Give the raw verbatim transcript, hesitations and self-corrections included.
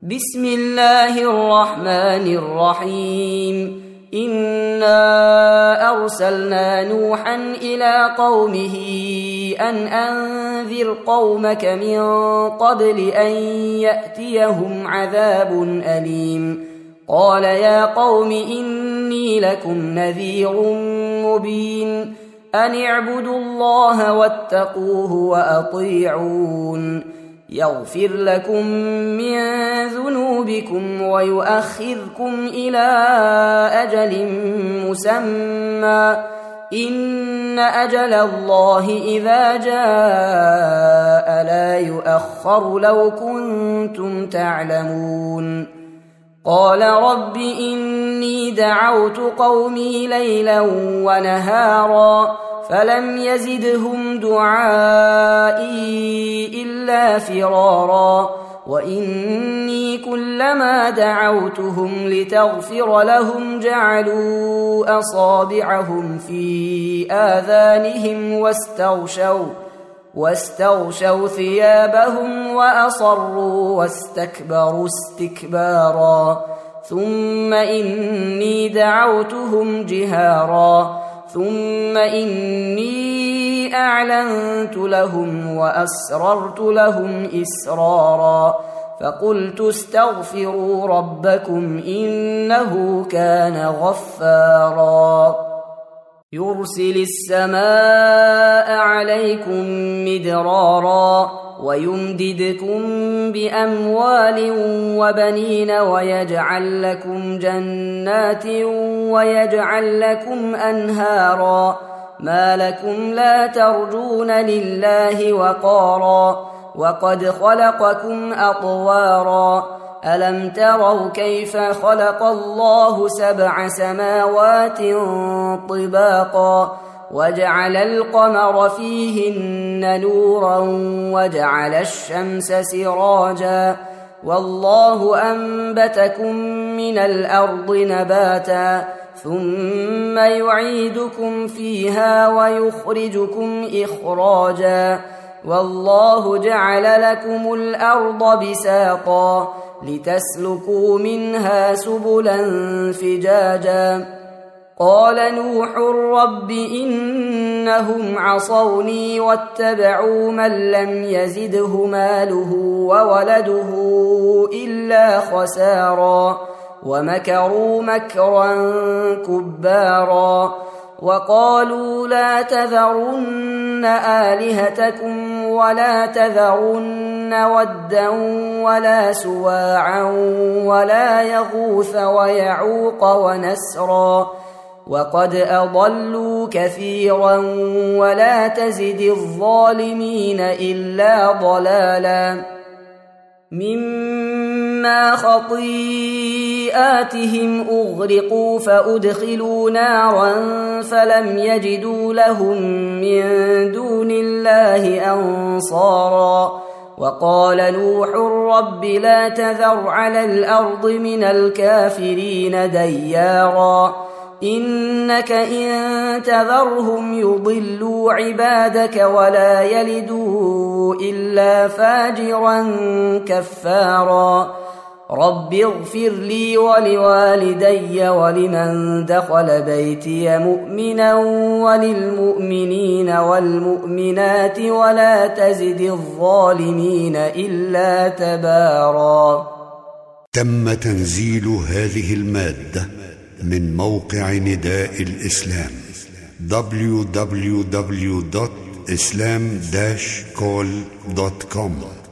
بسم الله الرحمن الرحيم إنا أرسلنا نوحا إلى قومه أن أنذر قومك من قبل أن يأتيهم عذاب أليم قال يا قوم إني لكم نذير مبين أن اعبدوا الله واتقوه وأطيعون يغفر لكم من ذنوبكم ويؤخركم إلى أجل مسمى إن أجل الله إذا جاء لا يؤخر لو كنتم تعلمون قال رب إني دعوت قومي ليلا ونهارا فلم يزدهم دعائي إلا فرارا وإني كلما دعوتهم لتغفر لهم جعلوا أصابعهم في آذانهم واستغشوا واستغشوا ثيابهم وأصروا واستكبروا استكبارا ثم إني دعوتهم جهارا ثم إني أعلنت لهم وأسررت لهم إسرارا فقلت استغفروا ربكم إنه كان غفارا يرسل السماء عليكم مدرارا ويمددكم بأموال وبنين ويجعل لكم جنات ويجعل لكم أنهارا ما لكم لا ترجون لله وقارا وقد خلقكم أطوارا ألم تروا كيف خلق الله سبع سماوات طباقا وجعل القمر فيهن نورا وجعل الشمس سراجا والله أنبتكم من الأرض نباتا ثم يعيدكم فيها ويخرجكم إخراجا والله جعل لكم الأرض بساطا لتسلكوا منها سبلا فجاجا قال نوح رب إنهم عصوني واتبعوا من لم يزده ماله وولده إلا خسارا ومكروا مكرا كبارا وقالوا لا تذرن آلهتكم ولا تذرن ودا ولا سواعا ولا يغوث ويعوق ونسرا وقد أضلوا كثيرا ولا تزد الظالمين إلا ضلالا مما خطيئاتهم أغرقوا فأدخلوا نارا فلم يجدوا لهم من دون الله أنصارا وقال نوح رب لا تذر على الأرض من الكافرين ديارا إنك إن تذرهم يضلوا عبادك ولا يلدوا إلا فاجرا كفارا رب اغفر لي ولوالدي ولمن دخل بيتي مؤمنا وللمؤمنين والمؤمنات ولا تزد الظالمين إلا تبارا. تم تنزيل هذه المادة من موقع نداء الإسلام دبليو دبليو دبليو دوت إسلام داش كول دوت كوم.